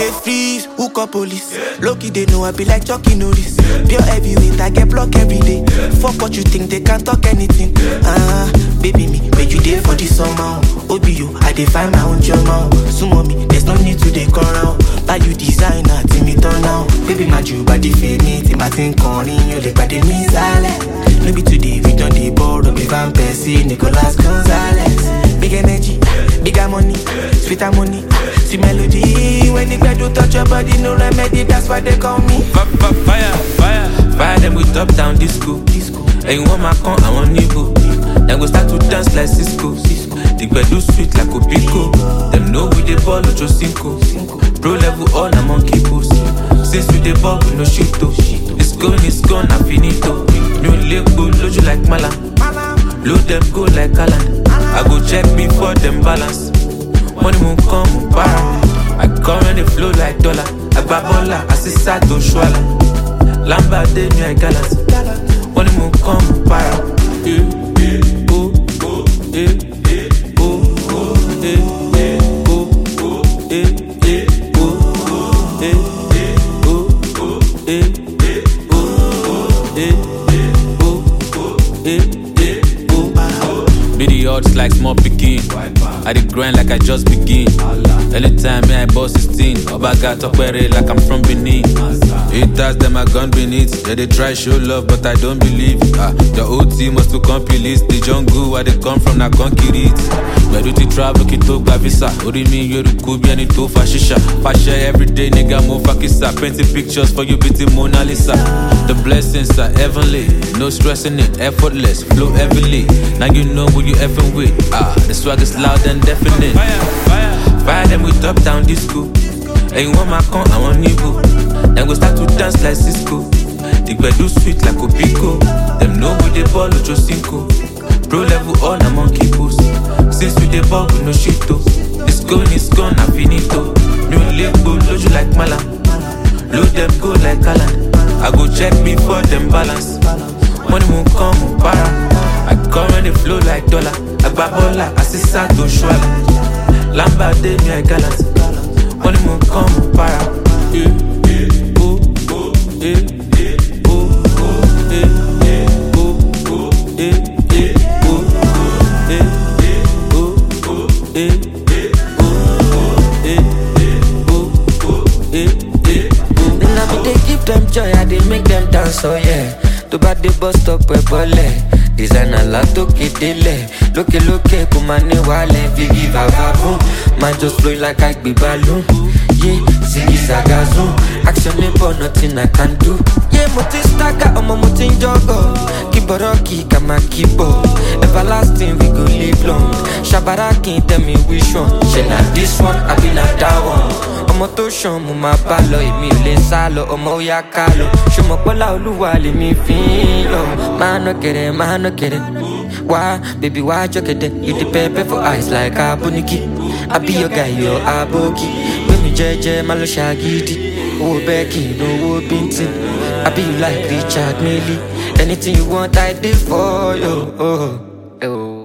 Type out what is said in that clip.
they freeze, who call police? Loki they know I be like Chucky Norris. Pure heavyweight, I get blocked every day. Fuck what you think, they can't talk anything. Baby me, make you there for this summer. OBU, I define my own journal. Sumo me, there's no need to they come round. Buy you designer, till me turn now. Baby my Jew body feel me, till my thing calling you, they body me silent. Maybe today we done the board, be Van Persie, Nicolas Gonzalez. Big energy, bigger money, sweeter money, sweet melody. When the bed do touch your body, no remedy, that's why they call me. Fire, fire, fire them with top down disco. And you want my con, I want Nico. Then we start to dance like Cisco. The bed do sweet like Opico. Them know we the ball, Ocho Cinco. Pro level all, I'm on kipos. Since we the ball, we no shit though. It's gone, I'm finito. New label, load you like Mala. Load them go like Alan. I go check before them balance. Money won't come, won't para. I come and they flow like dollar. I grab bola, I see Sato Shwala. Lamba de me I galas. Money won't come, won't para. Oh, oh, Be the odds like small picking. I did grind like I just begin. Anytime me I boss 16, Oba got up like I'm from Benin. Haters them I gone beneath. Yeah, they try show love, but I don't believe. The OT must to complete the jungle where they come from, na concrete. Where do they travel, kito gavisa. Ori mi yoru kubi and ito fashisha. Fasha every day, nigga mo fakisa. Painting pictures for you, beauty Mona Lisa. The blessings are heavenly, no stressing it, effortless, flow heavily. Now you know who you effing with. The swag is loud and definite. Fire them with top down disco. And you want my con, I want Nico. Then we start to dance like Cisco. The bed do sweet like Opico. Them know we the ball, Ocho Cinco. Pro level all, I'm on kipos. Since we the ball, we no shit though. It's gone, I'm finito. New label, load you like Mala. Load them go like Alan. I go check before them balance. Money won't come, won't para. I come and they flow like dollar. I grab bola, I see Sato Shwala. Lamba de me I galas. Money won't come, won't para. Them joy, I did make them dance, oh yeah. To bad the bus stop, we bole. Designer la toke dele. Loke, kumane wale. Vigi vavavoom. Man just flow like I be balloon. Yeah, ziggy zagazoom. Action never, nothing I can do. Yeah, mutin stagger, mutin jogo. Kiboroki, kama kibo. Everlasting, we go live long. Shabaraki, tell me which one. She not this one, I be not that one. Ọmọ tó ṣan mo máa bá lọ, èmi ò lè sá lọ, ọmọ ó yá ká lọ. Ṣùgbọ́n pọ́lá olúwa lèmi fi ń lọ. Máa ná kẹ̀rẹ̀. Wá, baby, wá jọ́kẹ̀dẹ̀. You dey pepper for eyes like aboniki. I be your guy, your aboki. Gbé mi jẹ́jẹ́, má lọ ṣàgídí. Owó bẹ́ẹ̀kì, owó bíntín. I be you like Richard Mille. Anything you want, I did for you. Oh.